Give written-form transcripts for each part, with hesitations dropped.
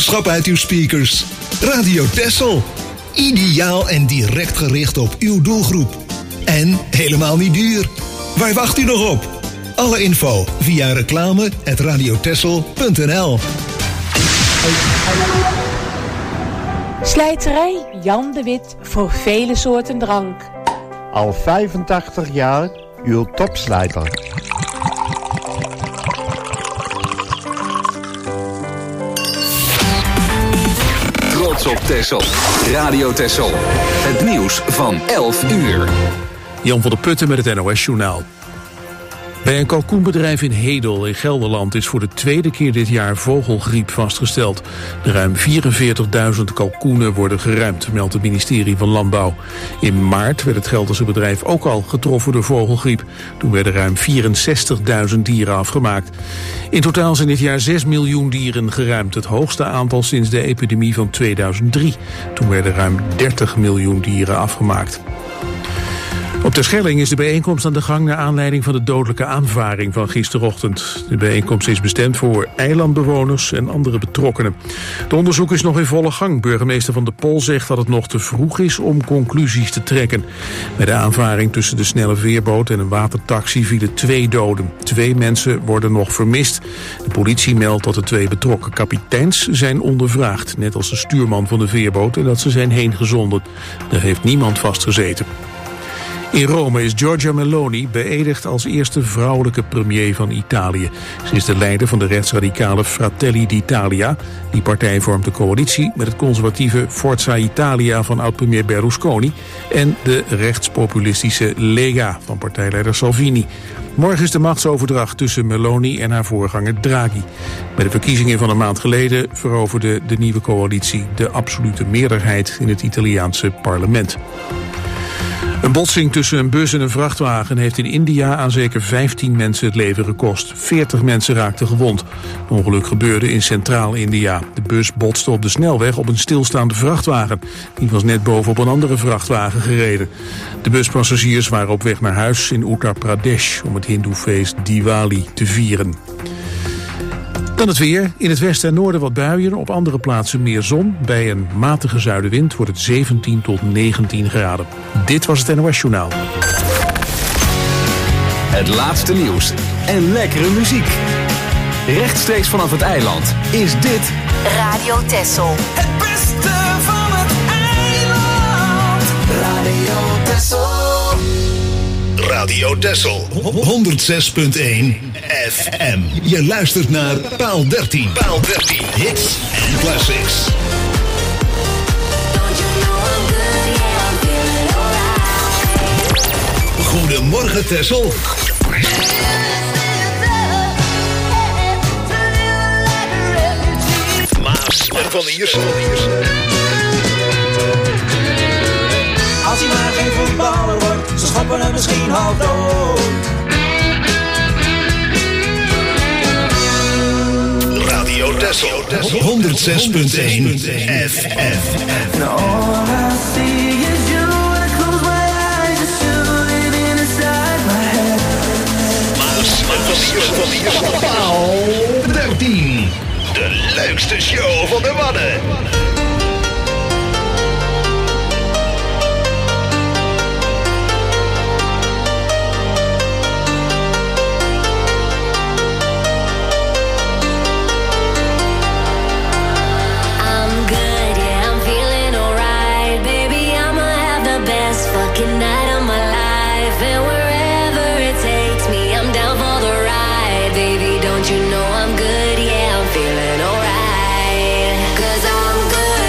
boodschap uit uw speakers. Radio Texel. Ideaal en direct gericht op uw doelgroep. En helemaal niet duur. Waar wacht u nog op? Alle info via reclame@radiotexel.nl. Slijterij Jan de Wit voor vele soorten drank. Al 85 jaar uw topslijter. Trots op Texel. Radio Texel. Het nieuws van 11 uur. Jan van der Putten met het NOS-journaal. Bij een kalkoenbedrijf in Hedel in Gelderland is voor de tweede keer dit jaar vogelgriep vastgesteld. De ruim 44.000 kalkoenen worden geruimd, meldt het ministerie van Landbouw. In maart werd het Gelderse bedrijf ook al getroffen door vogelgriep. Toen werden ruim 64.000 dieren afgemaakt. In totaal zijn dit jaar 6 miljoen dieren geruimd, het hoogste aantal sinds de epidemie van 2003. Toen werden ruim 30 miljoen dieren afgemaakt. Op Terschelling is de bijeenkomst aan de gang naar aanleiding van de dodelijke aanvaring van gisterochtend. De bijeenkomst is bestemd voor eilandbewoners en andere betrokkenen. Het onderzoek is nog in volle gang. Burgemeester Van der Pol zegt dat het nog te vroeg is om conclusies te trekken. Bij de aanvaring tussen de snelle veerboot en een watertaxi vielen 2 doden. 2 mensen worden nog vermist. De politie meldt dat de 2 betrokken kapiteins zijn ondervraagd, net als de stuurman van de veerboot, en dat ze zijn heengezonden. Er heeft niemand vastgezeten. In Rome is Giorgia Meloni beëdigd als eerste vrouwelijke premier van Italië. Ze is de leider van de rechtsradicale Fratelli d'Italia. Die partij vormt de coalitie met het conservatieve Forza Italia van oud-premier Berlusconi en de rechtspopulistische Lega van partijleider Salvini. Morgen is de machtsoverdracht tussen Meloni en haar voorganger Draghi. Bij de verkiezingen van een maand geleden veroverde de nieuwe coalitie de absolute meerderheid in het Italiaanse parlement. Een botsing tussen een bus en een vrachtwagen heeft in India aan zeker 15 mensen het leven gekost. 40 mensen raakten gewond. Het ongeluk gebeurde in Centraal-India. De bus botste op de snelweg op een stilstaande vrachtwagen. Die was net bovenop een andere vrachtwagen gereden. De buspassagiers waren op weg naar huis in Uttar Pradesh om het hindoefeest Diwali te vieren. Dan het weer. In het westen en noorden wat buien. Op andere plaatsen meer zon. Bij een matige zuidenwind wordt het 17 tot 19 graden. Dit was het NOS Journaal. Het laatste nieuws en lekkere muziek. Rechtstreeks vanaf het eiland is dit Radio Texel. Het beste van het eiland. Radio Texel. Radio Texel 106.1 FM. Je luistert naar Paal 13. Paal 13. Hits en classics. Goedemorgen Texel. Maas en Van Iersen. Als hij maar geen voetballer wordt, ze schoppen hem misschien half dood. Radio Texel 106.1 FM. Maas en Van Iersen. Paal 13. De leukste show van de Wadden. Don't you know I'm good? Yeah, I'm feeling alright. 'Cause I'm good.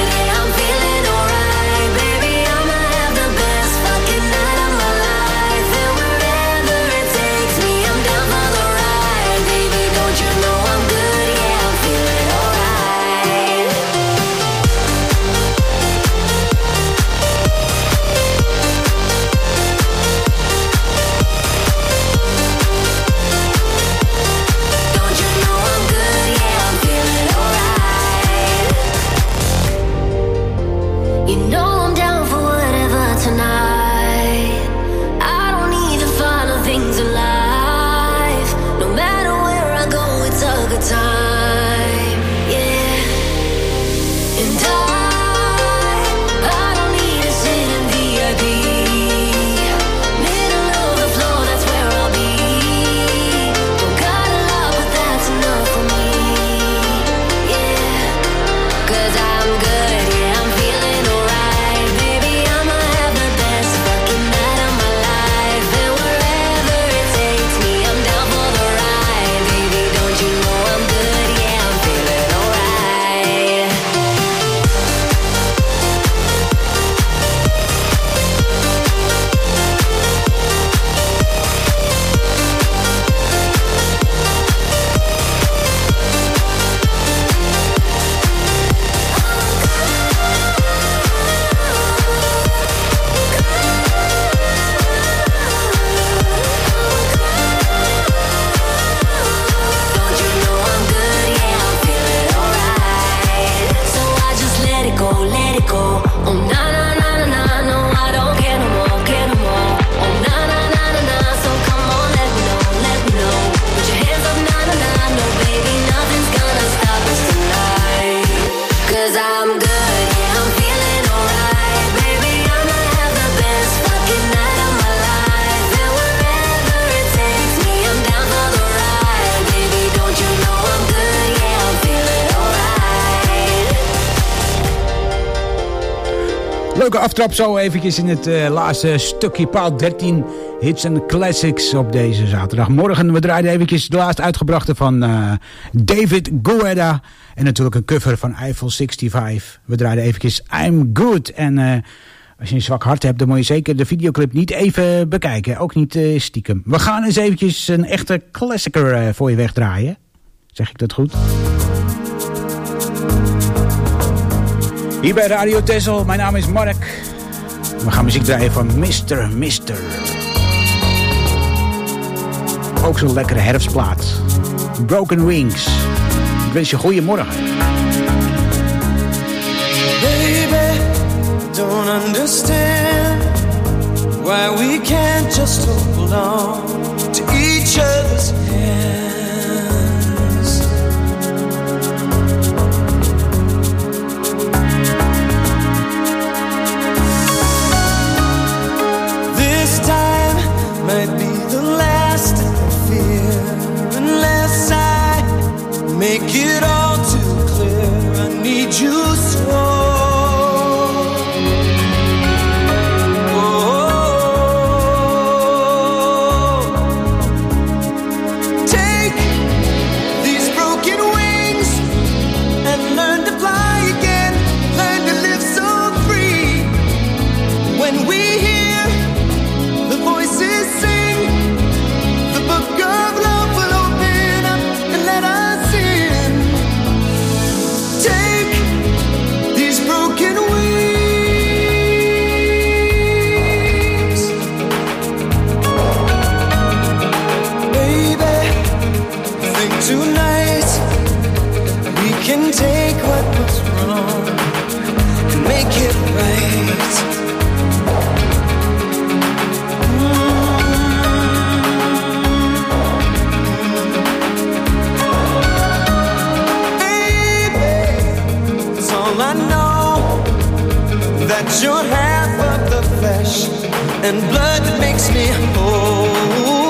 Leuke aftrap zo eventjes in het laatste stukje paal 13 hits en classics op deze zaterdagmorgen. We draaiden eventjes de laatst uitgebrachte van David Guetta en natuurlijk een cover van Eiffel 65. We draaiden eventjes I'm Good en als je een zwak hart hebt dan moet je zeker de videoclip niet even bekijken, ook niet stiekem. We gaan eens eventjes een echte klassieker voor je wegdraaien. Zeg ik dat goed? Hier bij Radio Texel, mijn naam is Mark. We gaan muziek draaien van Mr. Ook zo'n lekkere herfstplaat. Broken Wings. Ik wens je goeiemorgen. Baby, don't understand why we can't just hold on to each other's hands. Might be the last I fear, unless I make it all too clear. I need you so. Tonight we can take what was wrong and make it right. Baby, it's all I know, that you're half of the flesh and blood that makes me whole.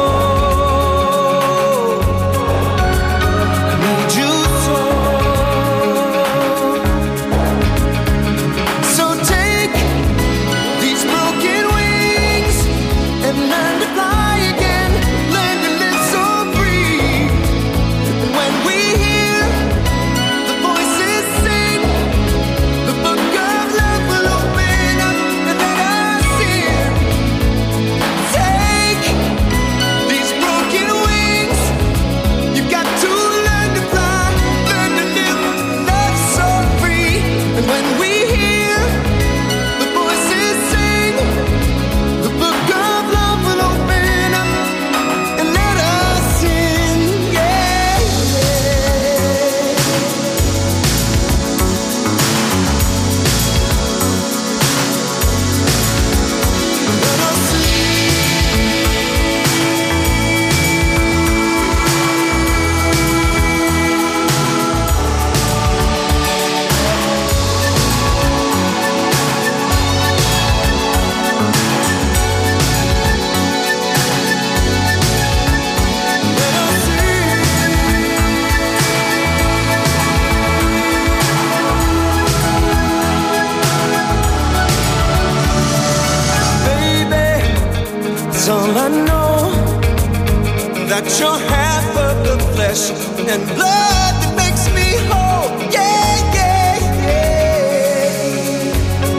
That you're half of the flesh and blood that makes me whole. Yeah, yeah, yeah.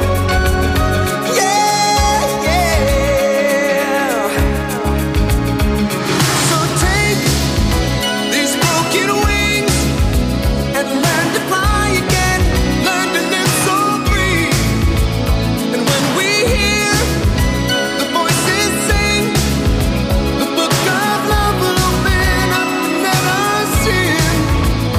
Yeah, yeah. So take these broken wings and learn to fly again. Learn to live so free. And when we hear the voices sing, the book of love will open up and let us in.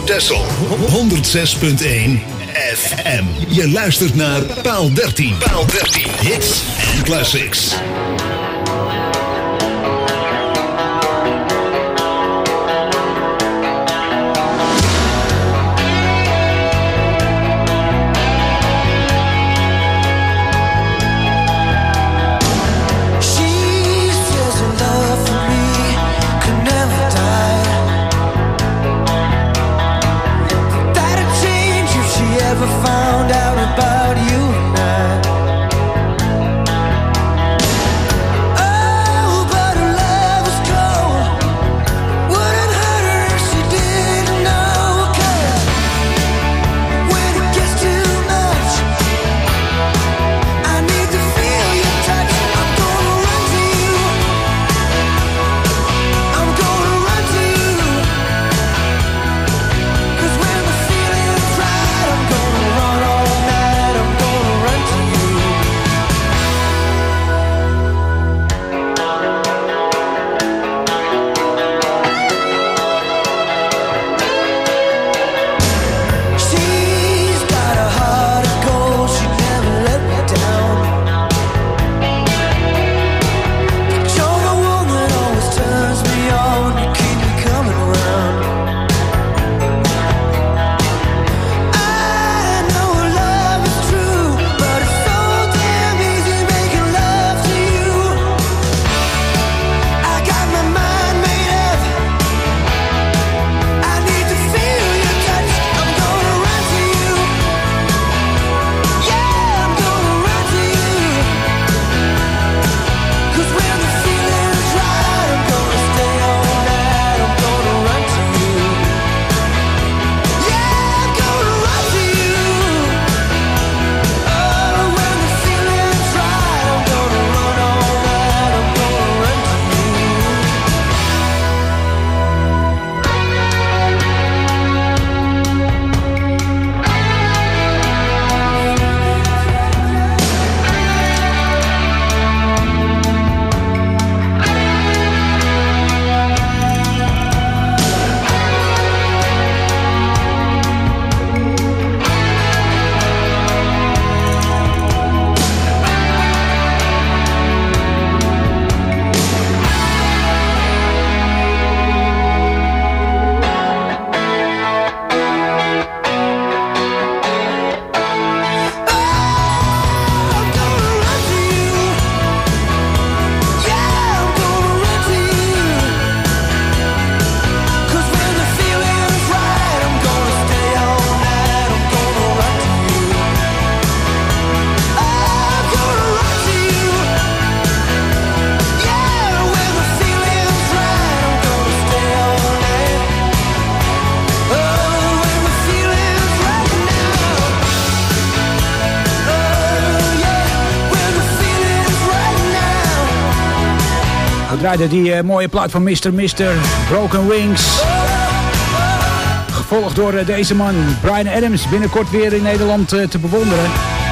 Texel 106.1 FM. Je luistert naar Paal 13. Paal 13. Hits en classics. Found out about you and draaide die mooie plaat van Mr. Broken Wings. Gevolgd door deze man, Bryan Adams, binnenkort weer in Nederland te bewonderen.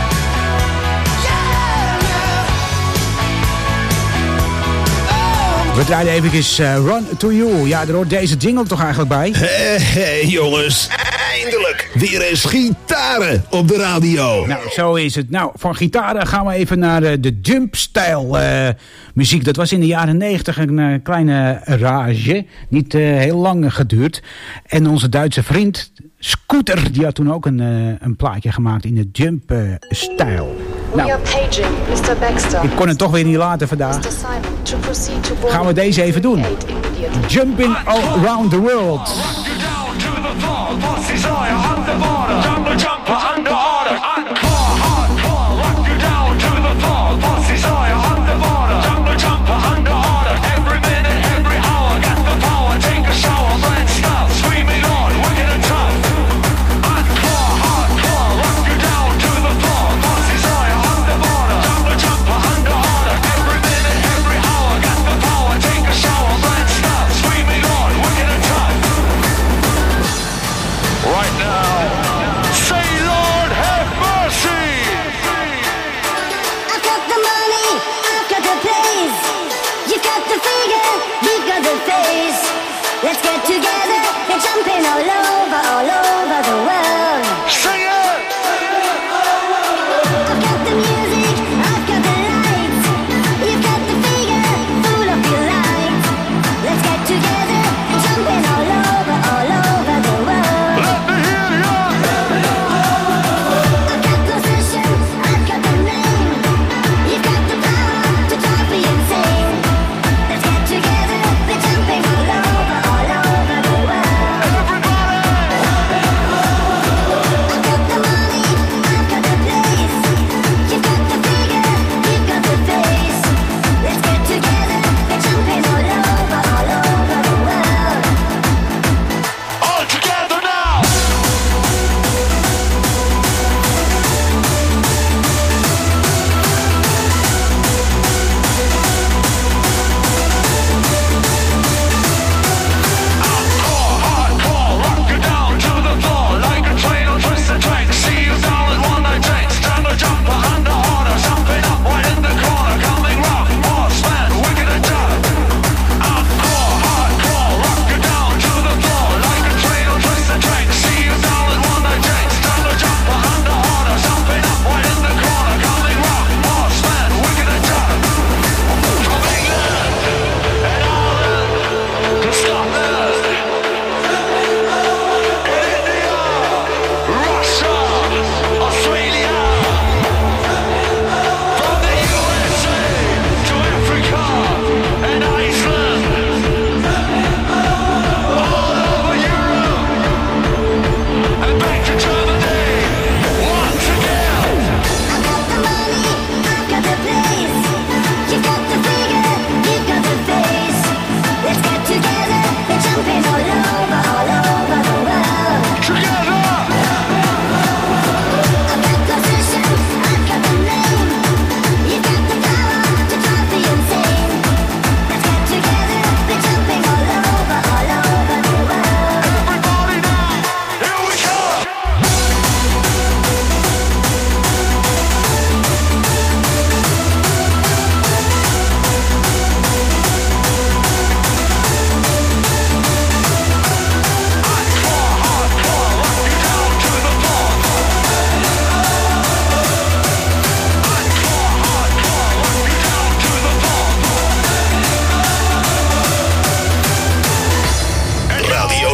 We draaien even Run To You. Ja, daar hoort deze jingle toch eigenlijk bij? Hé, jongens. Eindelijk weer eens gitaren op de radio. Nou, zo is het. Nou, van gitaren gaan we even naar de jump-stijl muziek. Dat was in de jaren 90 een kleine rage. Niet heel lang geduurd. En onze Duitse vriend Scooter, die had toen ook een plaatje gemaakt in de jump-stijl. Nou, ik kon het toch weer niet laten vandaag. Gaan we deze even doen. Jumping Around the World. Right now, say Lord,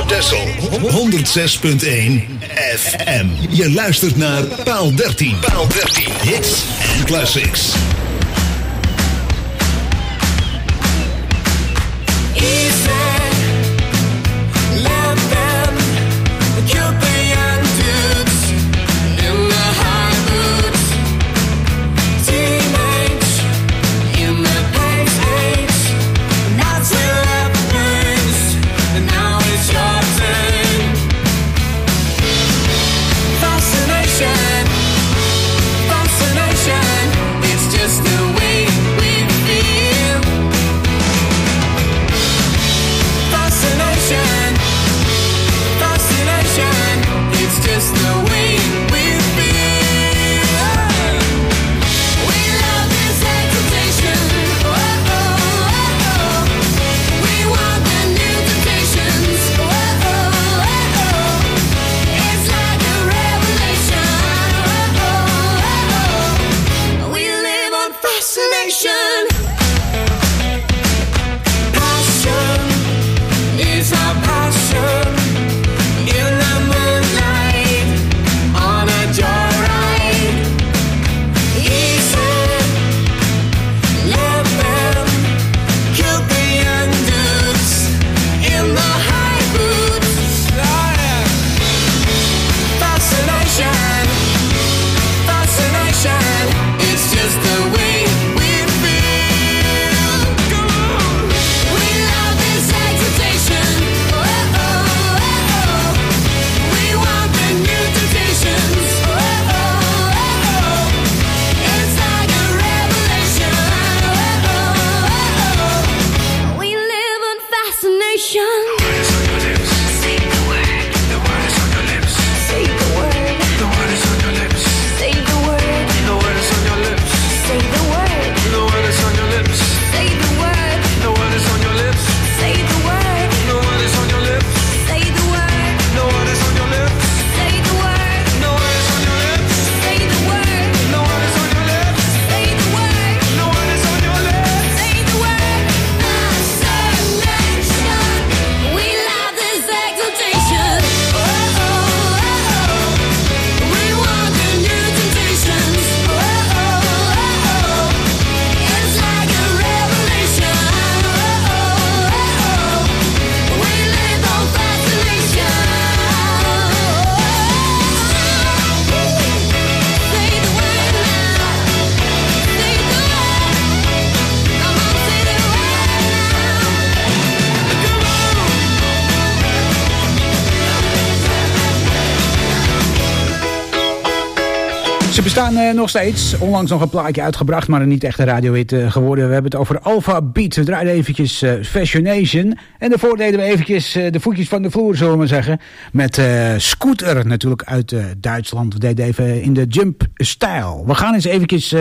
Texel 106.1 FM. Je luistert naar Paal 13. Paal 13. Hits en classics. Ze bestaan nog steeds. Onlangs nog een plaatje uitgebracht, maar niet echt een radiohit geworden. We hebben het over Alpha Beat. We draaiden eventjes Fashionation. En daarvoor deden we eventjes de voetjes van de vloer, zullen we maar zeggen. Met Scooter, natuurlijk uit Duitsland. We deden even in de jump style. We gaan eens eventjes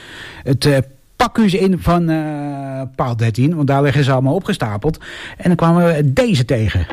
het pakhuis in van Paal 13. Want daar liggen ze allemaal opgestapeld. En dan kwamen we deze tegen.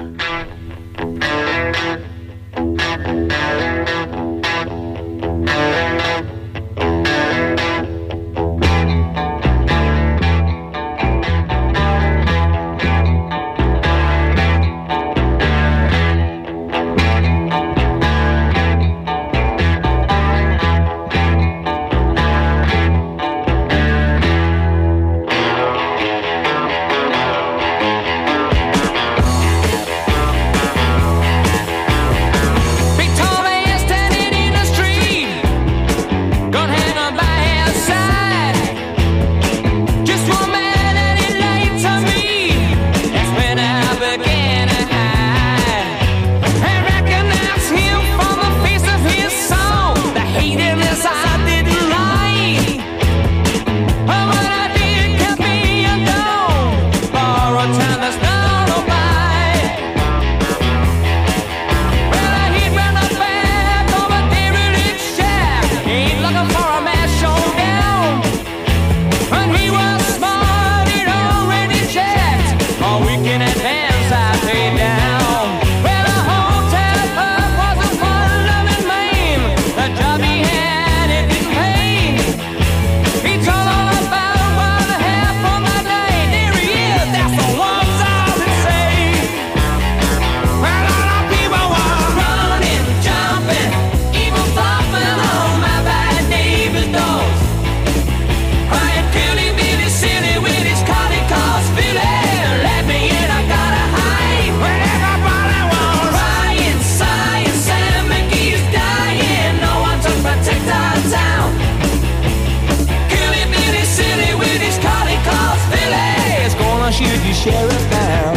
shoot your sheriff down.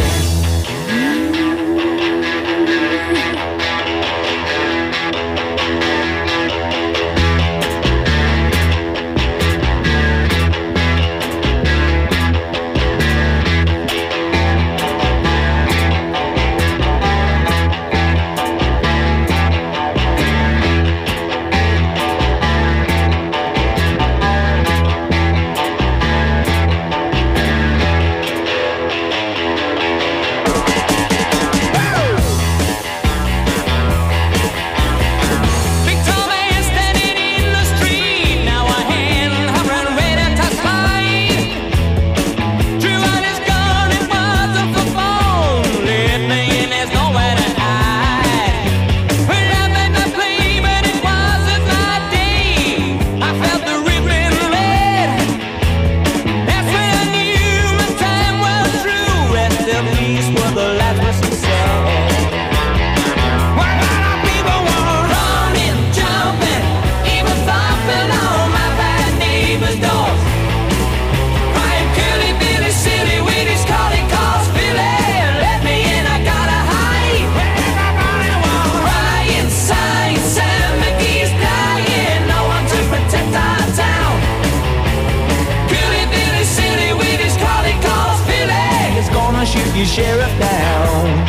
Your sheriff down.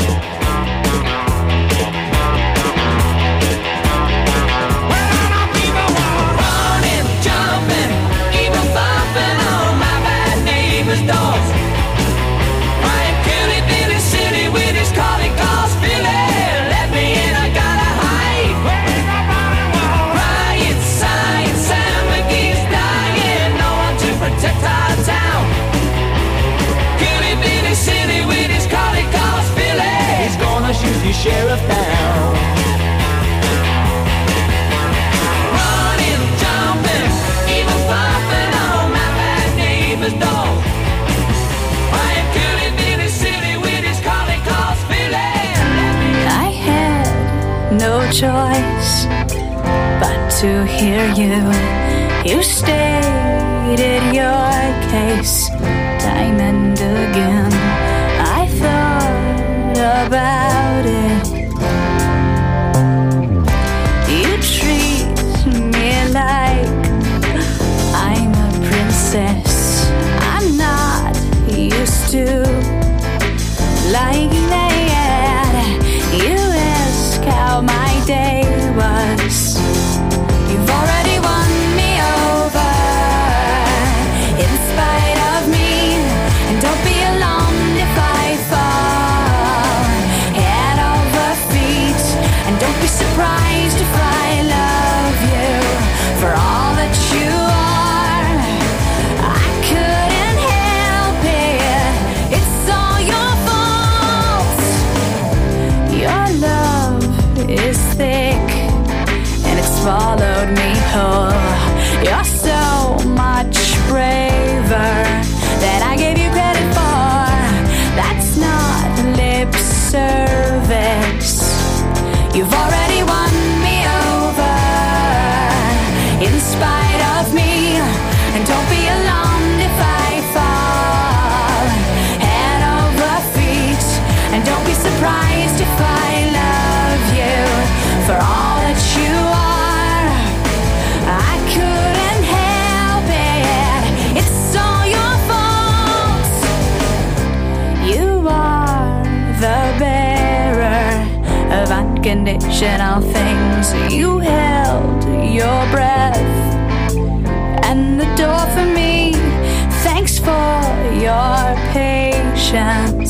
Running, jumping, even thumping on my bad neighbor's doors. Crying Killy Billy City with his calling calls Philly. Let me in, I gotta hide. Riot signs, Sam McGee's dying. No one to protect our town. Killy Billy City with his calling calls Philly. He's gonna shoot your sheriff down. Running, jumping, even thumping on my bad neighbor's door. Crying Killy Billy City with his calling calls Philly. I had no choice but to hear you. You stated your case time and again. I thought about it. You treat me like I'm a princess. I'm not used to like that. You ask how my day was. You've already won me over in spite of me. And don't be alarmed if I fall head over feet. And don't be surprised if I love you for all that you are. I couldn't help it. It's all your fault. Your love is thick and it's swallowed me whole. You're so much braver than I gave you credit for. That's not lip service. You've already won me over in spite of me. And don't be alarmed if I fall head over feet. And don't be surprised if I love you for all that you are. I couldn't help it. It's all your fault. You are the bearer of unconditional things. You held your breath and the door for me. Thanks for your patience.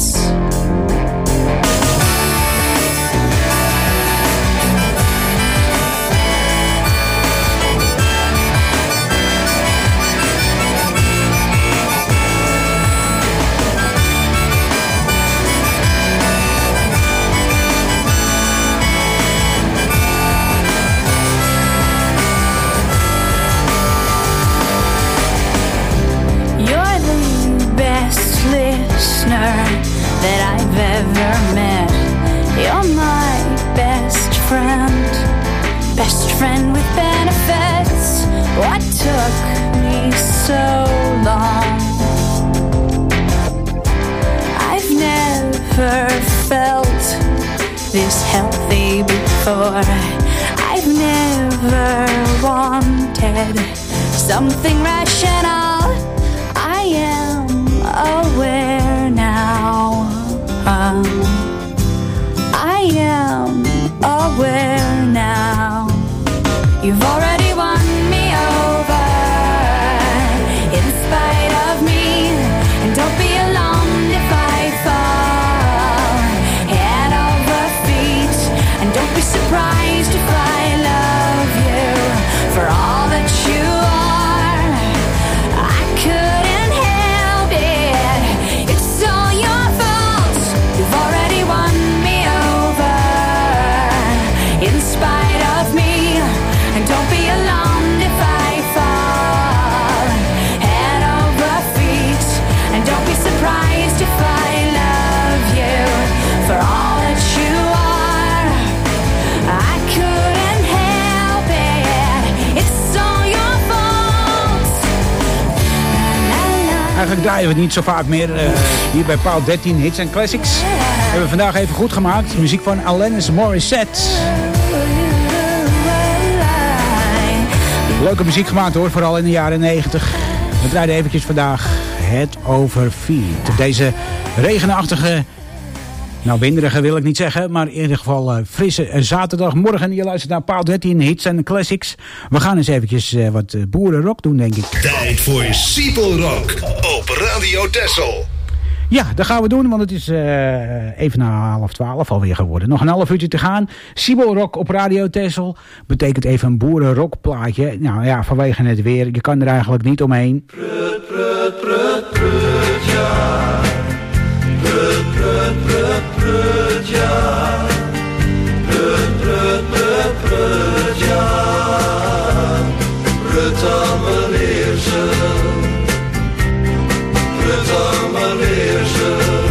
You're the best listener that I've ever met. You're my best friend with benefits. What took me so long? this healthy before. I've never wanted something rational. I am aware now. I am aware now. You've already won me over in spite of me, and don't be alarmed if I fall head over feet, and don't be surprised if I love you for all that you are. I couldn't help it, it's all your fault. You've already won me over in spite of me, and don't be alarmed if I fall head over feet, and don't be surprised if I love you for all that you are. I couldn't help it, it's all your fault. La, la, la. Eigenlijk draaien we het niet zo vaak meer hier bij Paal 13 Hits en Classics. We hebben vandaag even goed gemaakt. Muziek van Alanis Morissette. Leuke muziek gemaakt hoor, vooral in de jaren 90. We draaiden eventjes vandaag Head Over Feet. Op deze regenachtige, nou winderige wil ik niet zeggen, maar in ieder geval frisse zaterdagmorgen. Je luistert naar Paal 13 Hits en Classics. We gaan eens eventjes wat boerenrock doen, denk ik. Tijd voor Siepel Rock op Radio Texel. Ja, dat gaan we doen, want het is even na 11:30 alweer geworden. Nog een half uurtje te gaan. Siebel Rock op Radio Texel betekent even een boerenrockplaatje. Nou ja, vanwege het weer. Je kan er eigenlijk niet omheen. Prut, prut, prut, prut, ja. Prut, prut, prut, prut, ja. Prut, prut, prut, prut, ja. Prut aan mijn eerste. Prut aan mijn eerste.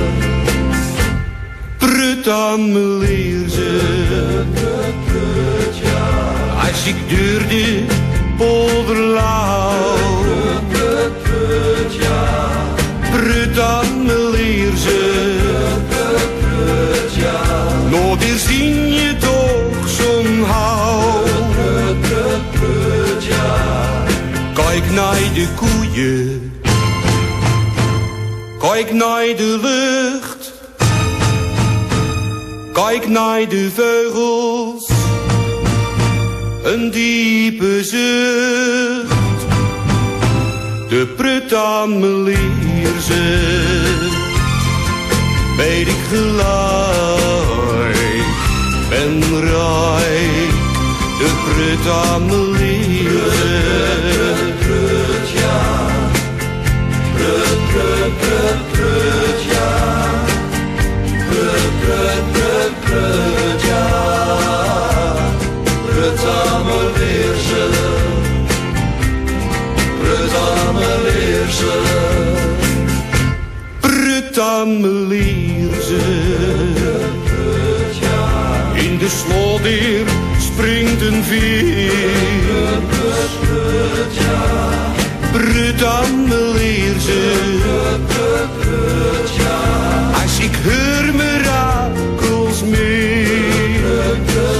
Prut aan mijn leerse. Prut, prut, ja. Als ik door de polderlauw. Prut, prut, ja. Prut aan mijn leerse. Prut, prut, ja. Nou, daar zie je toch zo'n hou. Prut, prut, prut, ja. Kijk naar de koeien. Kijk naar de lucht. Kijk naar de vogels. Een diepe zucht. De prut aan mijn lierze. Weet ik gelijk. Ben rijk. De prut aan mijn lierze. Prut, ja. Prut, prut, prut, prut, ja. Prut, prut, prut, prut, ja. Prut aan mijn leerse. Prut aan mijn leerse. Prut aan mijn leerse. In de slotdeur springt een veer. Prut, ja. Prut aan mijn leerse. Als ik hoor mirakels meer.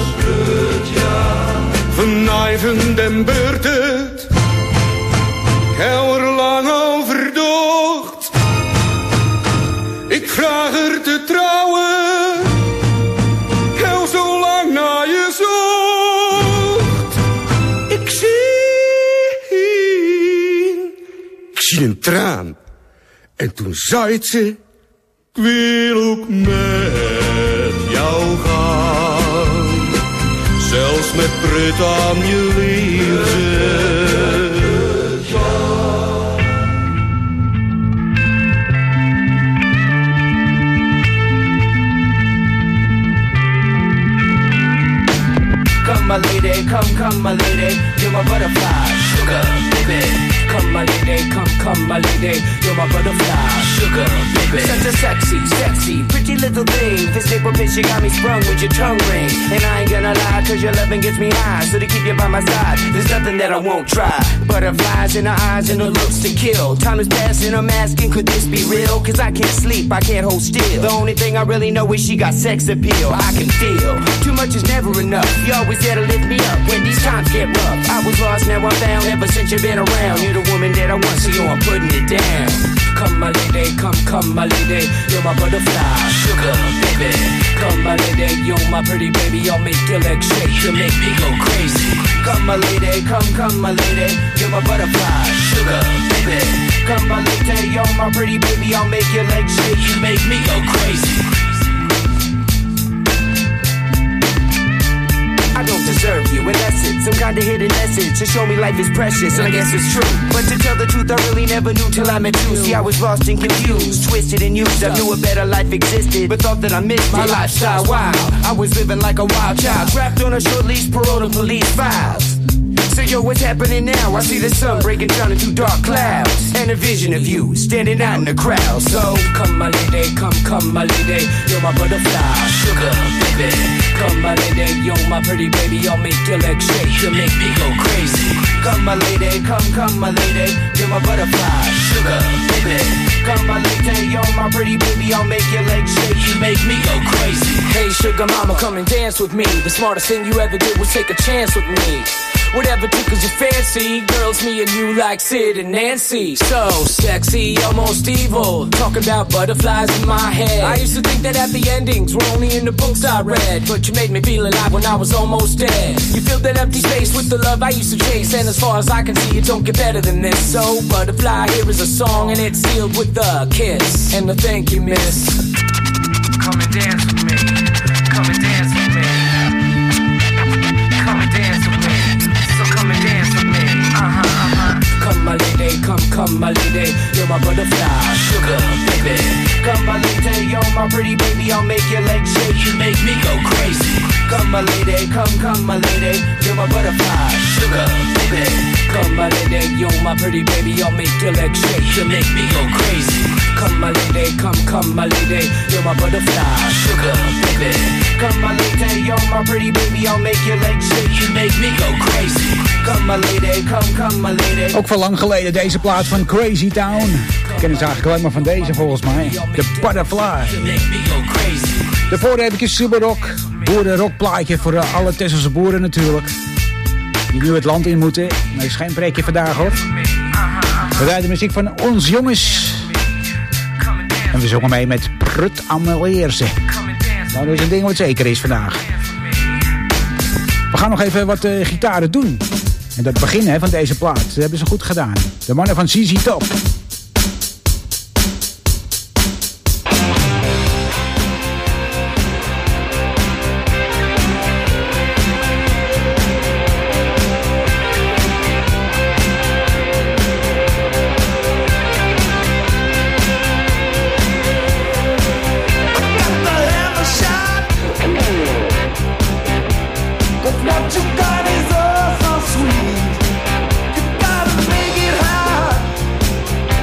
Vanavond en beurt het. Heel er lang over docht. Ik vraag er te trouwen. Heel zo lang naar je zocht. Ik zie een traan. En toen zei ze, ik wil ook met jou gaan. Zelfs met prut aan je leerse. Come my lady, come my lady. you're my butterfly, sugar, baby. Come my lady, come my lady, you're my butterfly, sugar, baby. Such a sexy, pretty little thing. This paper bitch, you got me sprung with your tongue ring. And I ain't gonna lie, cause your loving gets me high. So to keep you by my side, there's nothing that I won't try. Butterflies in her eyes and her looks to kill. Time is passing, I'm asking, could this be real? Cause I can't sleep, I can't hold still. The only thing I really know is she got sex appeal. I can feel, too much is never enough. You always there to lift me up when these times get rough. I was lost, now I'm found, ever since you've been around. You're the woman that I want, so yo, I'm putting it down. Come my lady, come my lady, you're my butterfly, sugar, baby. Come my lady, you're my pretty baby, I'll make your legs shake, you'll make me go crazy. Come my lady, come my lady, you're my butterfly, sugar, baby. Come my lady, you're my pretty baby, I'll make your legs shake, you make me go crazy. I don't deserve you, unless it's some kind of hidden message to show me life is precious, and I guess it's true. But to tell the truth, I really never knew till I met you. See, I was lost and confused, twisted and used. I knew a better life existed, but thought that I missed my lifestyle wild. I was living like a wild child, trapped on a short leash, parole to police files. So yo, what's happening now? I see the sun breaking down into dark clouds, and a vision of you standing out in the crowd. So come my lady, come my lady, you're my butterfly, sugar, baby. Come my lady, you're my pretty baby, I'll make your legs shake, you'll make me go crazy. Come my lady, come my lady, you're my butterfly, sugar, baby. Come my lady, you're my pretty baby, I'll make your legs shake, you make me go crazy. Hey sugar mama, come and dance with me. The smartest thing you ever did was take a chance with me. Whatever tickles your fancy, girls, me and you like Sid and Nancy. So sexy, almost evil, talking about butterflies in my head. I used to think that happy endings were only in the books I read, but you made me feel alive when I was almost dead. You filled that empty space with the love I used to chase, and as far as I can see, it don't get better than this. So butterfly, here is a song, and it's sealed with a kiss and a thank you, miss. Come and dance with me, come and dance with me, come and dance with me. Come and dance with me, Come my lady, come my lady, you're my butterfly, sugar, baby. Come my lady, you're my pretty baby, I'll make your legs shake, you make me go crazy. Come my lady, come my lady, you're my butterfly, sugar, baby. Come my lady, you're my pretty baby, I'll make your legs shake, you make me go crazy. Come my lady, come my lady, you're my butterfly, sugar, baby. Come my lady, you're my pretty baby, I'll make your legs shake, you make me go crazy. Come my lady, come my lady. Ook van lang geleden deze plaat van Crazy Town. Ik ken het eigenlijk alleen maar van deze volgens mij. The Butterfly. Daarvoor heb ik een superrock, boerenrockplaatje voor alle Tesselse boeren natuurlijk. Die nu het land in moeten. Maar is geen pretje vandaag hoor. We rijden muziek van Ons Jongens. En we zongen mee met Prut Ameleerse. Nou, dat is een ding wat zeker is vandaag. We gaan nog even wat gitaren doen. En dat begin van deze plaat, dat hebben ze goed gedaan. De mannen van ZZ Top. Sweet. You gotta make it hard.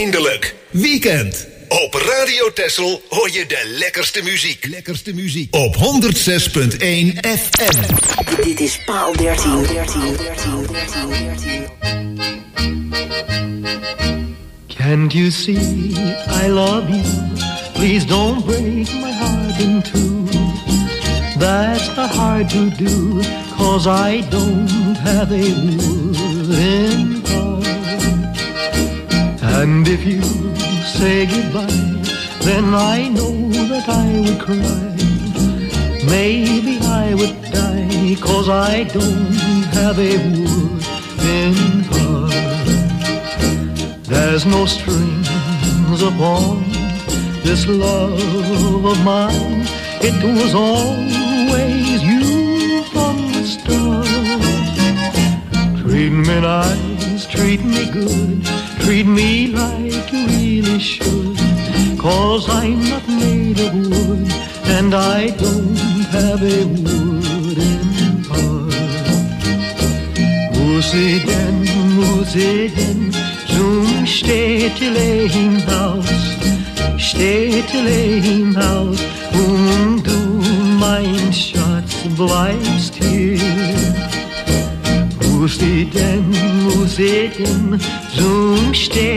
Eindelijk, weekend. Op Radio Texel hoor je de lekkerste muziek. Op 106.1 FM. Dit is paal 13. Can't you see I love you? Please don't break my heart in two. That's not hard to do, 'cause I don't have a wooden heart. And if you say goodbye, then I know that I would cry. Maybe I would die, 'cause I don't have a wooden heart. There's no strings upon this love of mine. It was always you from the start. Treat me nice, treat me good, treat me like you really should. 'Cause I'm not made of wood, and I don't have a wooden heart. Musiden, zum Städtelein-Haus, und du, mein Schatz, bleibst hier. Musiden, zum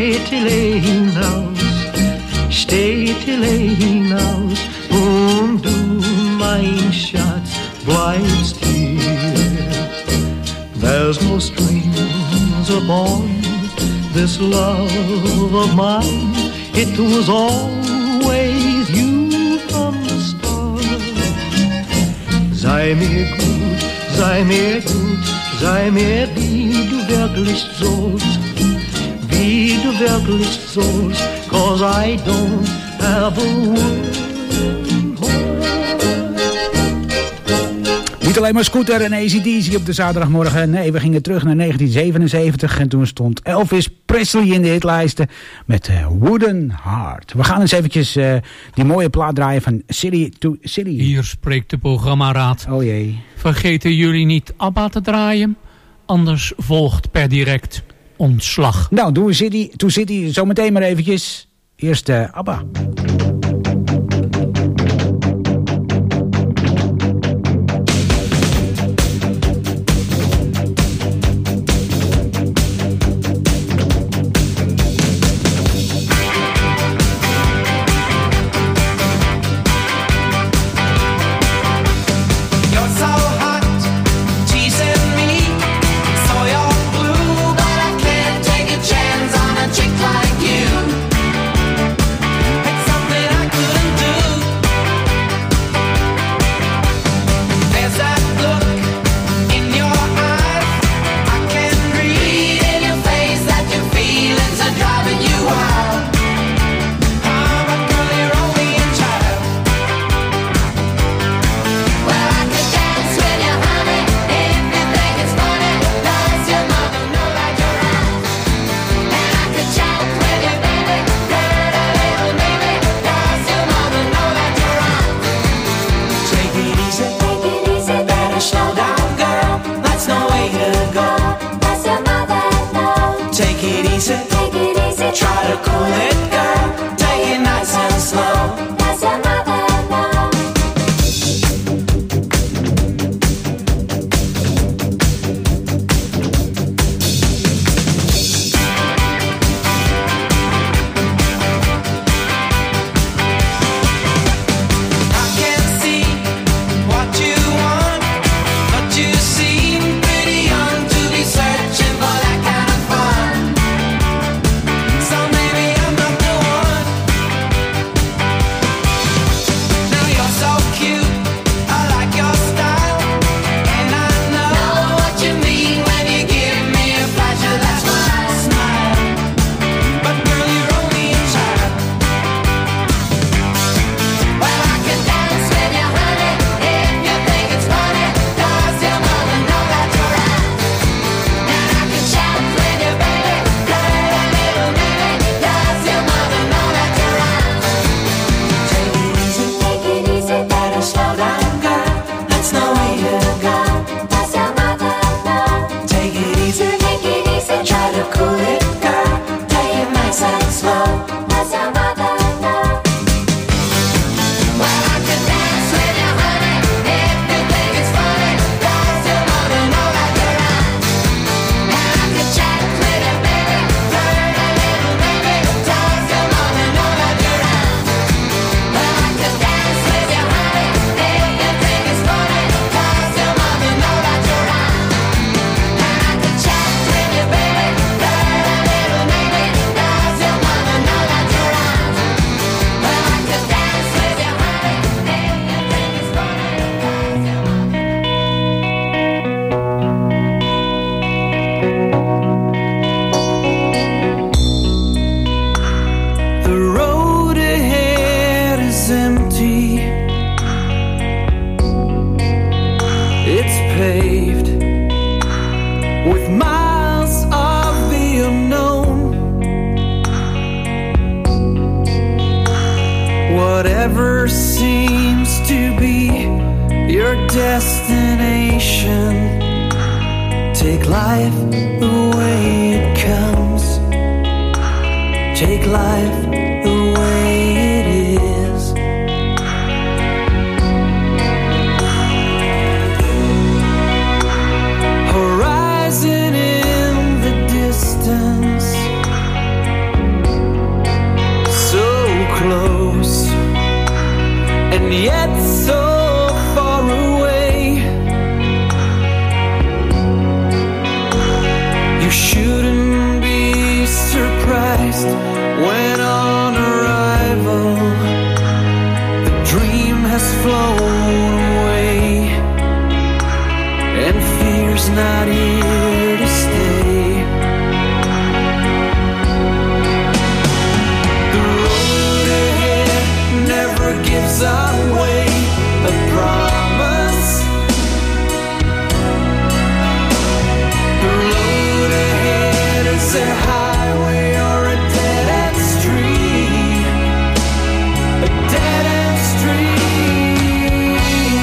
Städtelein-Haus, und du, mein Schatz, bleibst hier. There's no strings upon this love of mine. It was always you from the start. Sei mir gut, sei mir gut, sei mir wie du wirklich sollst. Wie du wirklich sollst, 'cause I don't have a word. Niet alleen maar Scooter en AC/DC op de zaterdagmorgen. Nee, we gingen terug naar 1977 en toen stond Elvis Presley in de hitlijsten met Wooden Heart. We gaan eens eventjes die mooie plaat draaien van City to City. Hier spreekt de programmaraad. Oh jee. Vergeten jullie niet ABBA te draaien? Anders volgt per direct ontslag. Nou, doen we City to City zometeen maar eventjes. Eerst ABBA. So maybe I'm not the one. Take life the way it is. Horizon in the distance, so close and yet so far away. You shouldn't be surprised when on arrival the dream has flown away and fear's not here to stay. The road ahead never gives away a promise. The road ahead is a highway or a dead-end street. A dead-end street.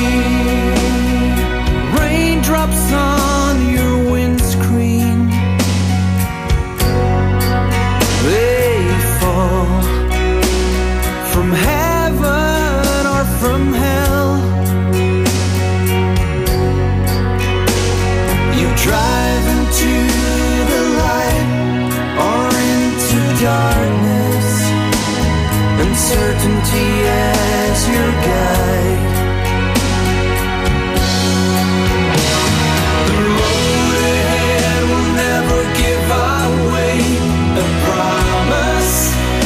Raindrops on your windscreen, they fall from heaven or from hell. You drive into the light or into darkness, uncertainty as your guide. The road ahead will never give away a promise.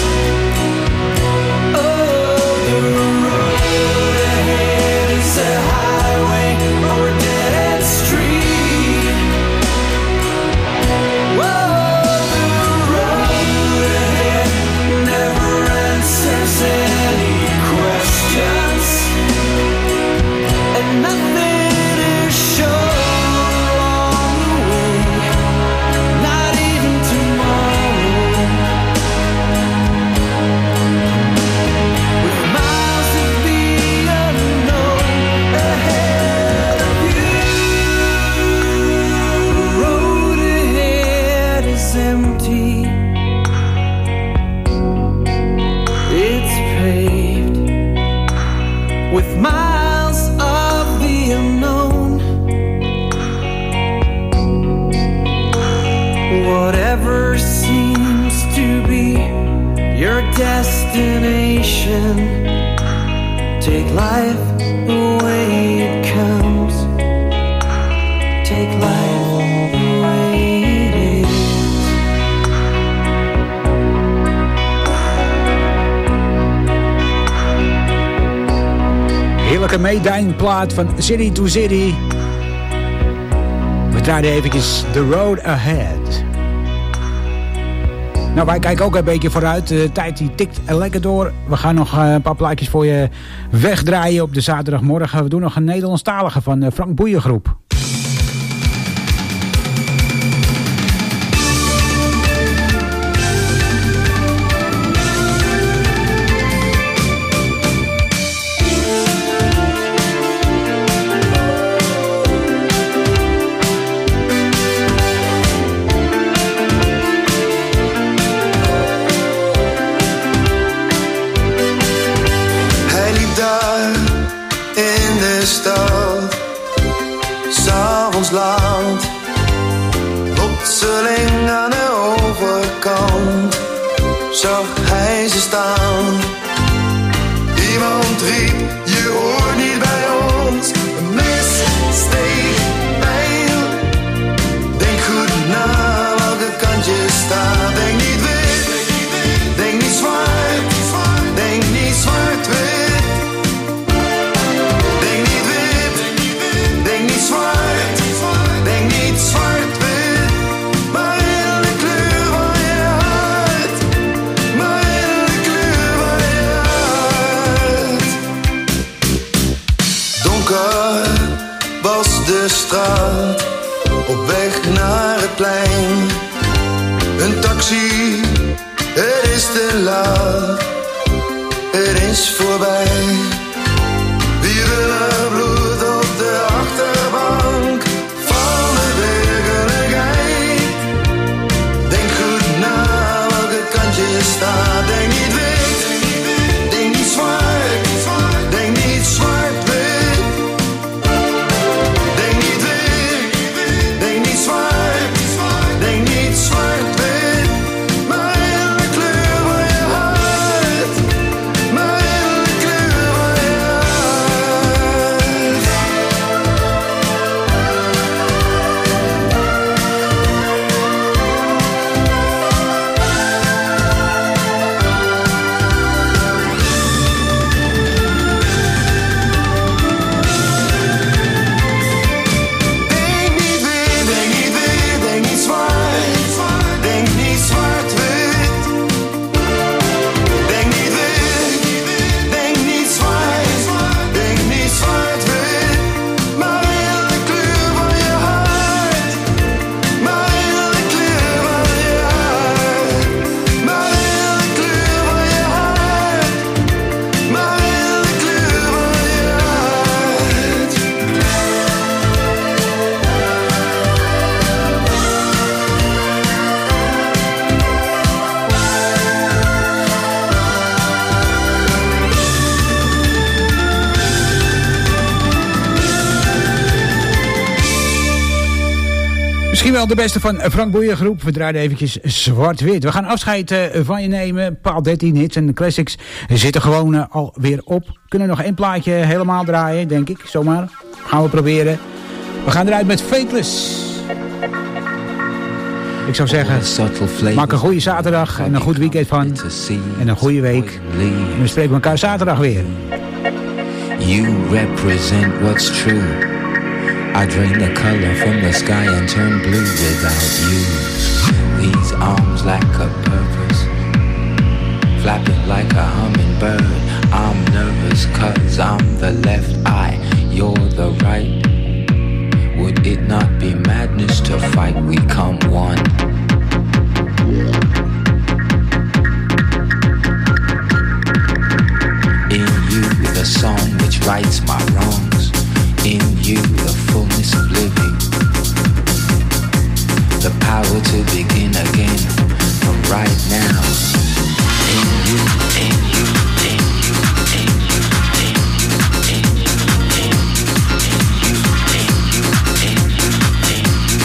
Oh, the road ahead is a highway or a dead-end street. Whoa, the road ahead never answers any questions, and nothing is sure along the way, not even tomorrow. With miles of the unknown ahead of you, the road ahead is empty. It's paved with miles of the unknown. Whatever seems to be your destination, take life the way it comes. Take life the way it is. Heerlijke meedijnplaat van City to City. We draaien eventjes The Road Ahead. Nou, wij kijken ook een beetje vooruit. De tijd die tikt lekker door. We gaan nog een paar plaatjes voor je wegdraaien op de zaterdagmorgen. We doen nog een Nederlandstalige van Frank Boeiengroep. Hij liep daar in de stad, 's'avonds laat, plotseling aan de overkant zag hij ze staan. Iemand riep, je hoort niet bij ons, een mes steeg pijl. Denk goed na welke kant je staat, denk niet wit, denk niet zwart, denk niet zwart-wit. Denk niet wit, denk niet zwart, denk niet zwart-wit. Maar in de kleur van je hart, maar in de kleur van je hart. Donker was de straat, op weg naar het plein. Een taxi, het is te laat, het is voorbij. Wiebelig bloed op de achterbank van de werkelijkheid. Denk goed na welke kant je staat. Misschien wel de beste van Frank Boeien groep. We draaien eventjes zwart-wit. We gaan afscheid van je nemen. Paal 13 hits en classics zitten gewoon alweer op. Kunnen nog één plaatje helemaal draaien, denk ik. Zomaar. Gaan we proberen. We gaan eruit met Fateless. Ik zou zeggen, maak een goede zaterdag en een goed weekend van. En een goede week. En we spreken elkaar zaterdag weer. You represent what's true. I drain the color from the sky and turn blue without you. These arms lack a purpose, flapping like a hummingbird. I'm nervous 'cause I'm the left eye, you're the right. Would it not be madness to fight? We come one. In you the song which rights my wrongs. In you the fullness of living, the power to begin again from right now. In you, in you, in you, in you, in you, in you, in you, in you, in you, in you, in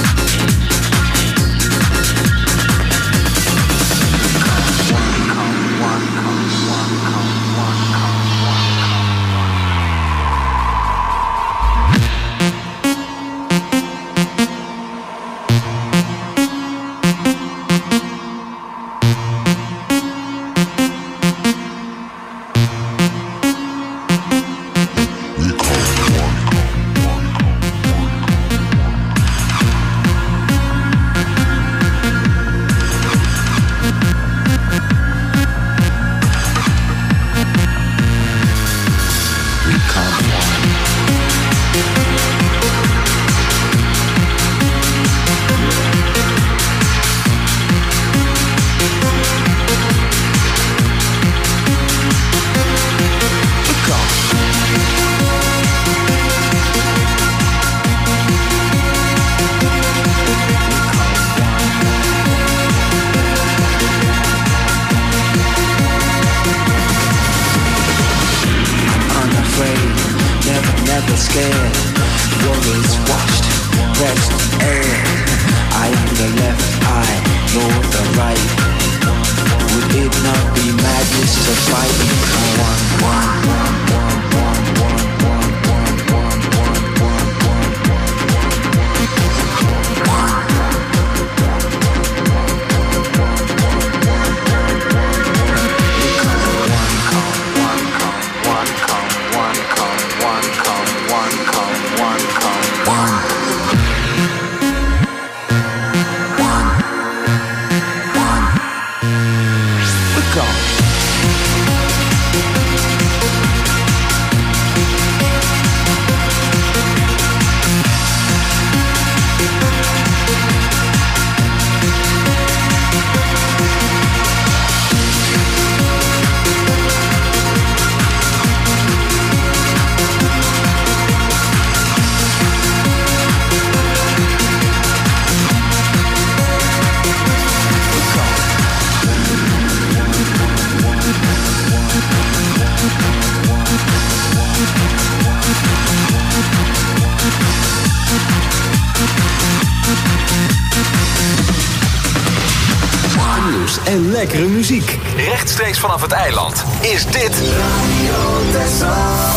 En lekkere muziek. Rechtstreeks vanaf het eiland. Is dit Radio Texel.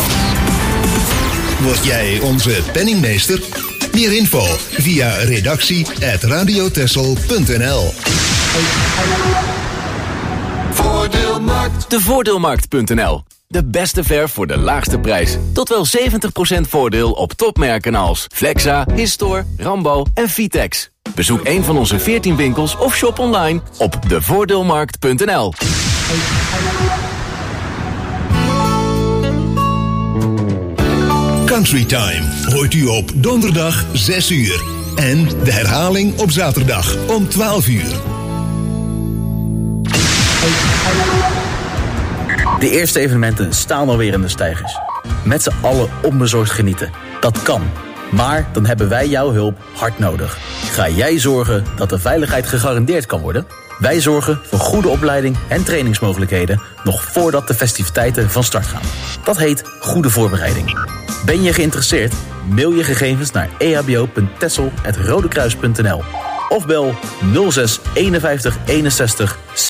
Word jij onze penningmeester? Meer info via redactie@radiotexel.nl. Voordeelmarkt. De Voordeelmarkt.nl. De beste verf voor de laagste prijs. Tot wel 70% voordeel op topmerken als Flexa, Histor, Rambo en Vitex. Bezoek een van onze 14 winkels of shop online op devoordeelmarkt.nl. Country Time hoort u op donderdag 6 uur. En de herhaling op zaterdag om 12 uur. De eerste evenementen staan alweer in de steigers. Met z'n allen onbezorgd genieten. Dat kan. Maar dan hebben wij jouw hulp hard nodig. Ga jij zorgen dat de veiligheid gegarandeerd kan worden? Wij zorgen voor goede opleiding en trainingsmogelijkheden nog voordat de festiviteiten van start gaan. Dat heet goede voorbereiding. Ben je geïnteresseerd? Mail je gegevens naar ehbo.texel@rodekruis.nl. of bel 06 51 61